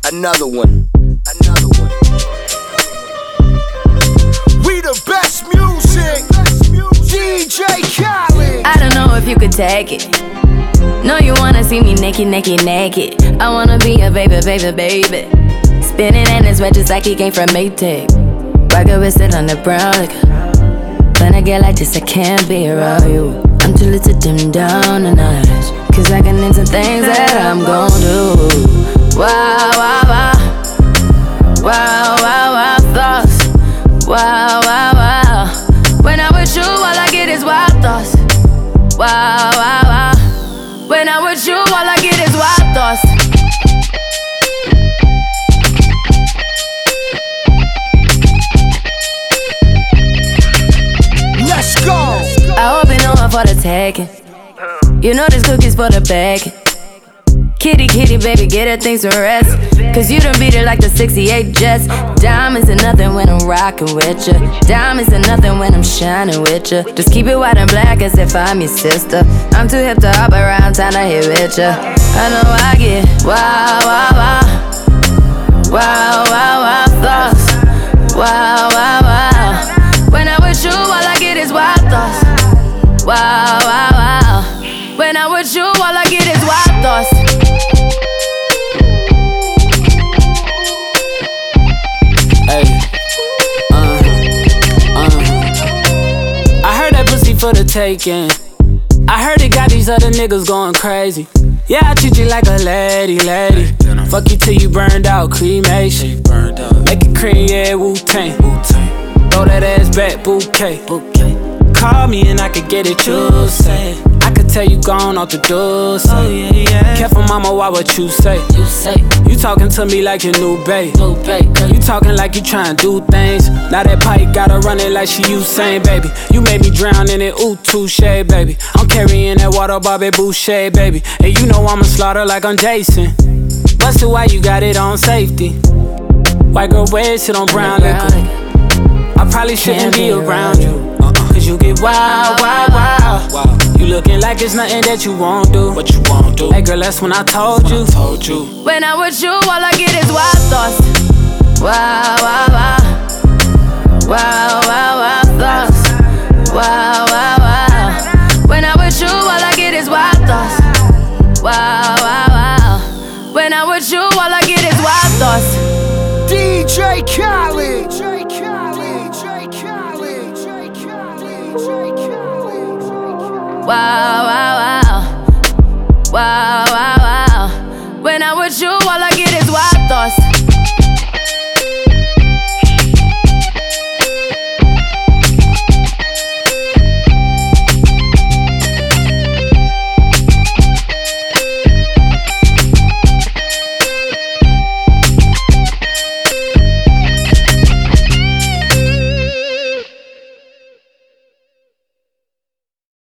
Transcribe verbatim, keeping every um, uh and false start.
Another one. Another one. We the best music. D J Khaled. I don't know if you could take it. No, you wanna see me naked, naked, naked. I wanna be a baby, baby, baby. Spinning in his red just like he came from Maytag. Rocket with it on the brown liquor. When I get like this, I can't be around you. I'm too little to dim down a notch, cause I can into things that I'm gon' do. Wow, wow, wow. Wow, wow, wow, thoughts. Wow, wow, wow. When I'm with you, all I get is wild thoughts. Wow, wow, wow. When I'm with you, all I get is wild thoughts. Let's go. I hope you know I'm for the taking. You know this cookie's for the bag. Kitty, kitty, baby, get her things to rest. Cause you done beat it like the sixty-eight Jets. Diamonds are nothing when I'm rockin' with ya. Diamonds are nothing when I'm shining with ya. Just keep it white and black as if I'm your sister. I'm too hip to hop around town to hit with ya. I know I get wow, wow, wow. Wow, wow, wow, thoughts. Wow, wow, wow. When I'm with you, all I get is wild thoughts. Wow, wow, wow. When I'm with you, all I get is wild thoughts. Hey, uh, uh. I heard that pussy for the taking. I heard it got these other niggas going crazy. Yeah, I treat you like a lady, lady. Fuck you till you burned out, cremation. Make it cream, yeah, Wu-Tang. Throw that ass back, bouquet. Call me and I could get it, you say. I could tell you gone off the door, say. Oh, yeah, yeah. Careful, mama, why what you say? You say you talking to me like your new babe. New babe. You talking like you trying to do things. Now that pipe gotta run it like she Usain, baby. You made me drown in it, ooh, touche, baby. I'm carrying that water, Bobby Boucher, baby. And you know I'ma slaughter like I'm Jason. Busted, why you got it on safety? White girl wear shit on brown liquor. I probably shouldn't be around you. Cause you get wild, wild, wild. You looking like it's nothing that you won't do. What you won't do? Hey girl, that's when I told you. Told you. When I'm with you, all I get is wild thoughts. Wow, wow, wow. Wow, wow, wow, thoughts. Wow, wow, wow. When I'm with you, all I get is wild thoughts. Wow, wow, wow. When I'm with you, all I get is wild thoughts. D J Khaled. Wow, wow, wow. Wow, wow, wow. When I'm with you, all I get is wild thoughts.